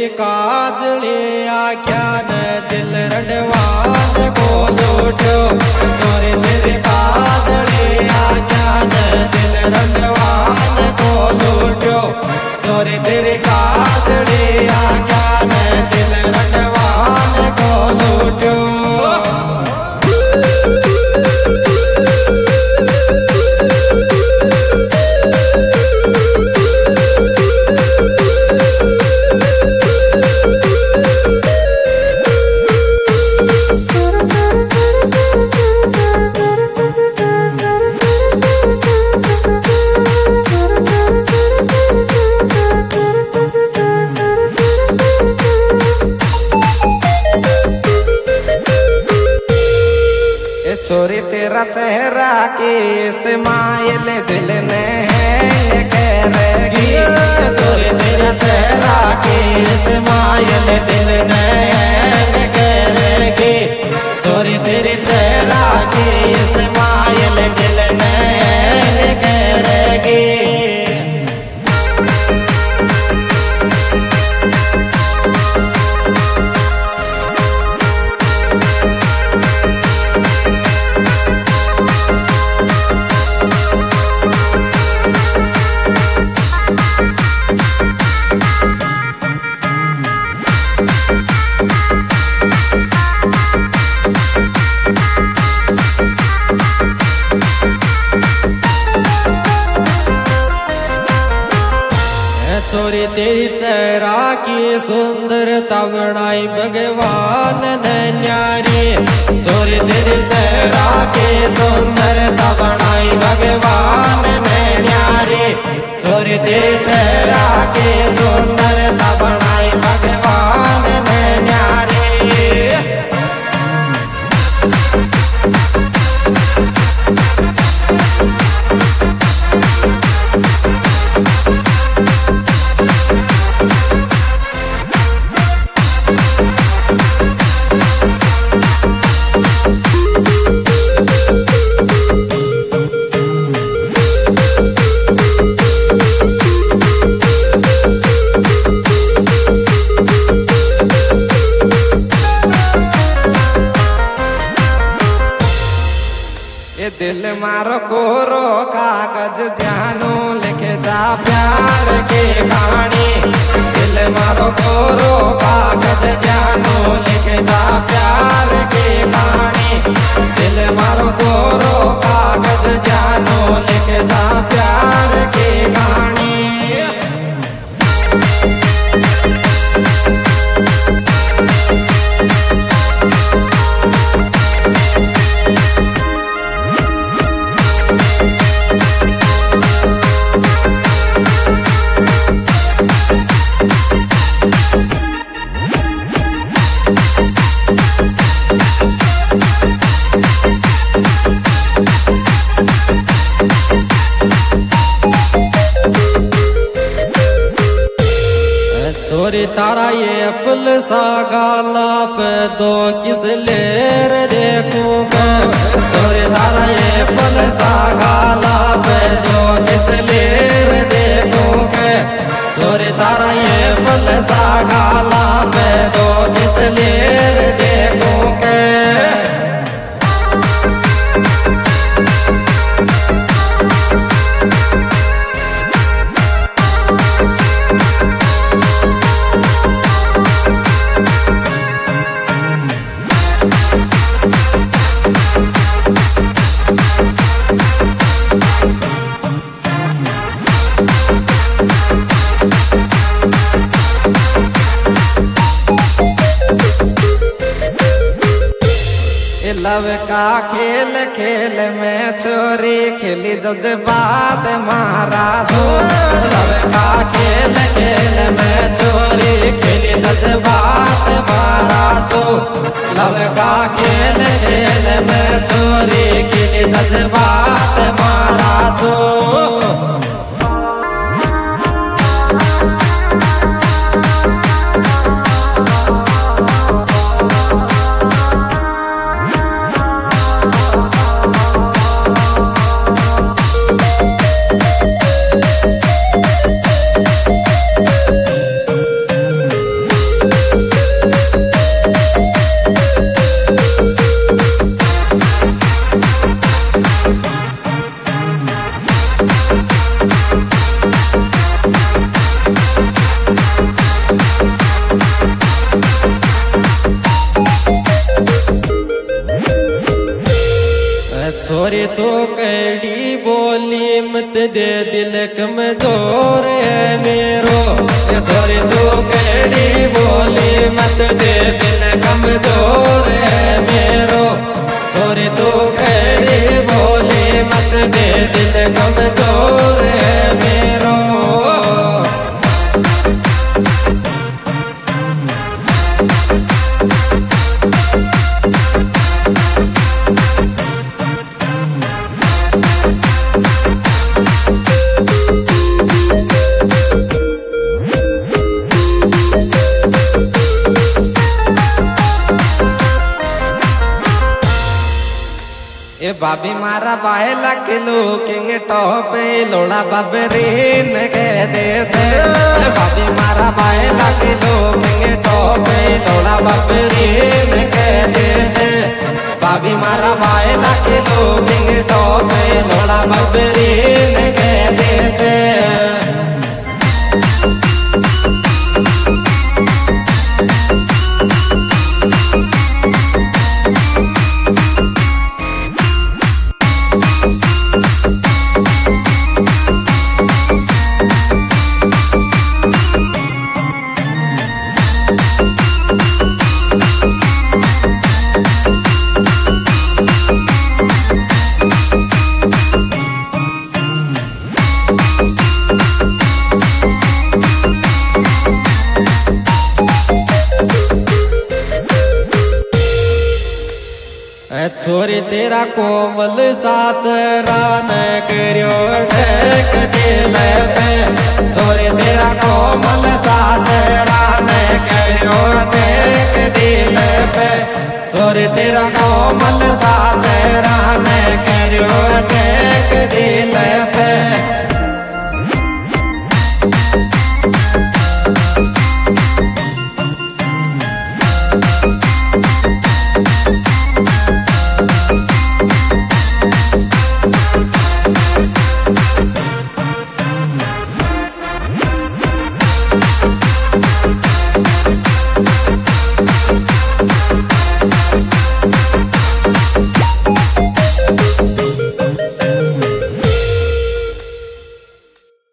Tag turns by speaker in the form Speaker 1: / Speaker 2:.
Speaker 1: काजली आख्या न दिल रंडवान को लूटो। चोरी तेरी काजली आख्या न दिल रंडवान को लूटो। चोरी तेरी काजली आख्या न दिल रंडवान को लूटो। चोरी तेरा चेहरा की स्माइल दिल ने हैंग करेगी। चोरी तेरा चेहरा की स्माइल दिल ने हैंग करेगी। चोरी तेरी चेहरा की स्माइल दिल ने हैंग करेगी। चोरी तेरी चेहरा की सुंदरता बनाई भगवान ने न्यारी। चोरी तेरी चेहरा की सुंदरता बनाई भगवान ने न्यारी। चोरी तेरी चेहरा की सुंदरता बनाई भगवान ने न्यारी। दिल मारो कोरो कागज जानो लिखे जा प्यार की कहानी। दिल मारो कोरो कागज जानो लिखे जा प्यार की कहानी। दिल मारो कोरो कागज जानो लिखे जा प्यार की कहानी। चोरी तारा ये फुल सा गाला पे दो किस लेर देखूंगा। चोरी तारा ये फुल सा गाला पे दो किस लेर देखूंगा। चोरी तारा ये फुल सा गाला पे दो किस लेर देखूंगा। लव का खेल खेल में चोरी खेली जज्बात मारा सो। लव का खेल खेल में चोरी खेली जज्बात मारा सो। लव का खेल खेल में चोरी खेली जज्बात मारा सो। दे दिल कमजोर है मेरो। छोरी तू केड़ी बोली मत दे दिल कमजोर है मेरो। छोरी तू केड़ी बोली मत दे दिल कमजोर है मेरो। ए भाभी मारा बाहेला किलो किंग टॉप लोड़ा बबरीन कह दे छे। भाभी मारा बाहेला किलो किंग टॉप लोड़ा बबरीन कह दे छे। भाभी मारा बाहेला किलो किंग टॉप लोड़ा बबरीन कह दे छे। छोरी तेरा कोमल साचरा न करियो ठेक दिल पे। छोरी तेरा कोमल साचरा न करियो ठेक दिल पे। छोरी तेरा कोमल साचरा न करियो ठेक